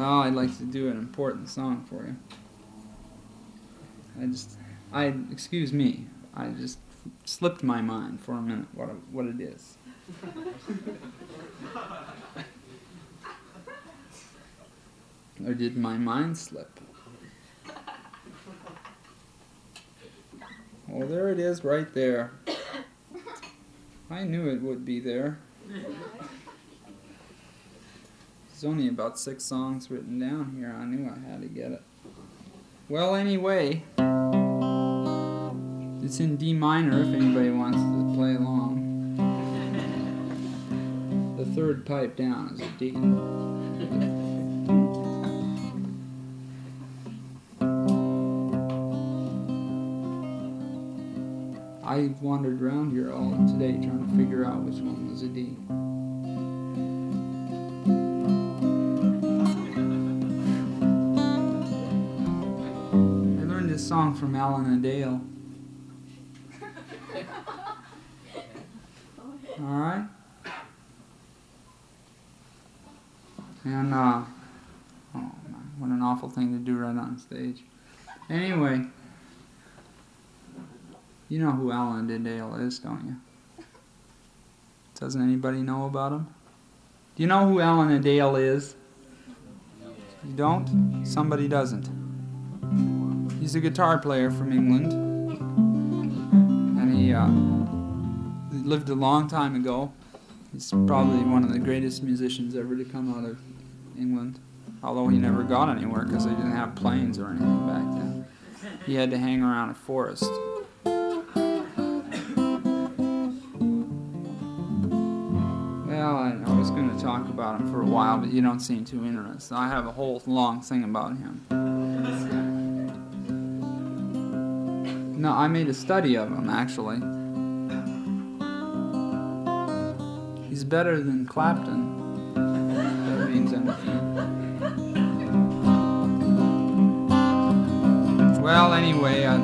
Well, I'd like to do an important song for you. Excuse me. I just slipped my mind for a minute what it is. Or did my mind slip? Oh, there it is right there. I knew it would be there. There's only about 6 songs written down here. I knew I had to get it. Well, anyway, it's in D minor if anybody wants to play along. The 3rd pipe down is a D. I wandered around here all today trying to figure out which one was a D. I learned this song from Alan Adale. Alright? And, oh man, what an awful thing to do right on stage. Anyway. You know who Alan Adale is, don't you? Doesn't anybody know about him? Do you know who Alan Adale is? You don't? Somebody doesn't. He's a guitar player from England. And he lived a long time ago. He's probably one of the greatest musicians ever to come out of England. Although he never got anywhere because they didn't have planes or anything back then. He had to hang around a forest. Well, I was going to talk about him for a while, but you don't seem too interested. I have a whole long thing about him. No, I made a study of him, actually. He's better than Clapton. If that means anything. Well, anyway,